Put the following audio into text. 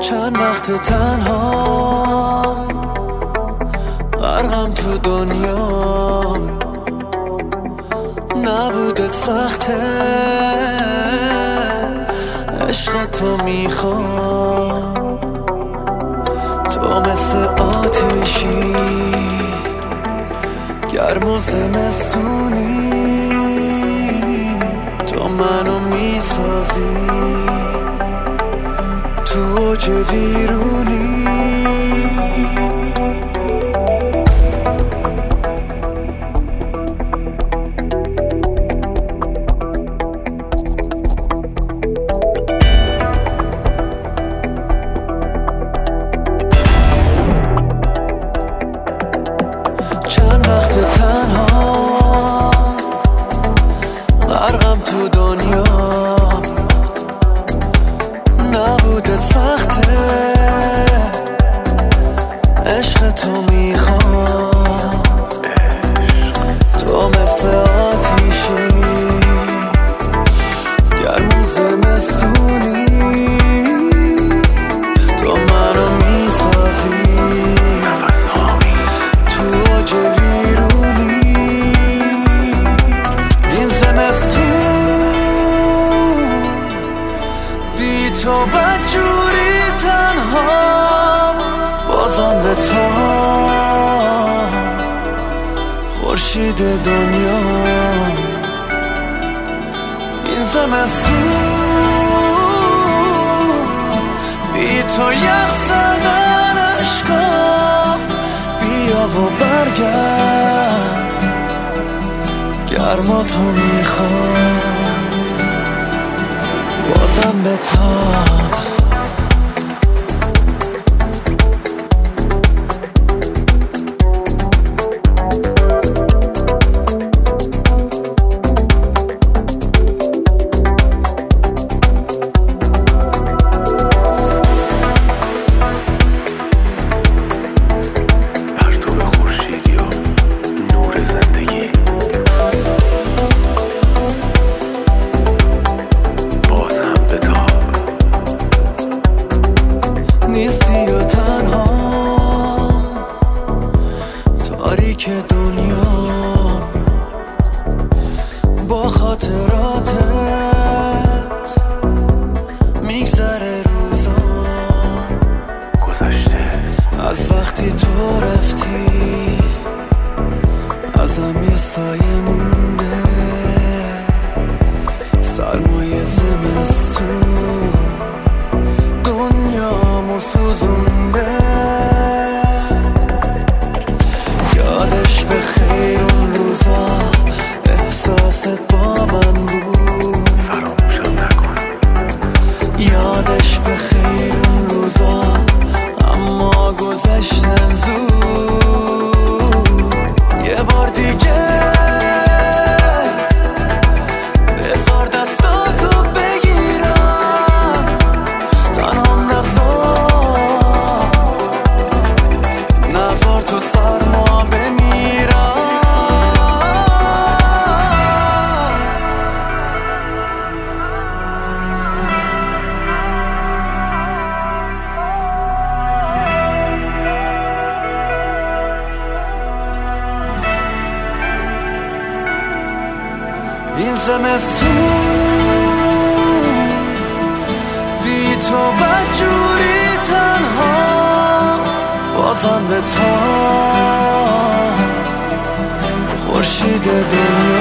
چند وقت تنهام، غرقم تو دنیام، نبوده سخته، عشق تو میخوام. تو مثل آتشی گرم و زمستونی، تو منو میسازی تو اوج ویرونی. چند وقت تنهام، غرقم تو دنیام، نبوده سخته، عشق تو میخوام. تو مثل آتیشی گرم و زمستونی، تو منو میسازی تو اوج ویرونی. این زمستون بی تو بدجوری تنهام، بازم به تا خورشید دنیام. این زمستون بی تو یخ زدن عشقام، بیا و برگرد گرما تو میخوام، بازم به تاب. نیستی و تنهام، تاریک دنیا، با خاطراتت میگذره روزام. گذشته از وقتی تو رفتی، ازم یه سایه مونده، سرمایه زمستون دنیامو سوزونده. یادش به خیر اون روزا، احساست با من بود، فراموشم نکن. یادش به خیر اون روزا، اما گذشتن زود. یه بار دیگه بذار دستاتو بگیرم، تنهام نذار تو سرما بمیرم. این زمستون بی تو بدجوری تنها، بازم به تا خورشید دنیا.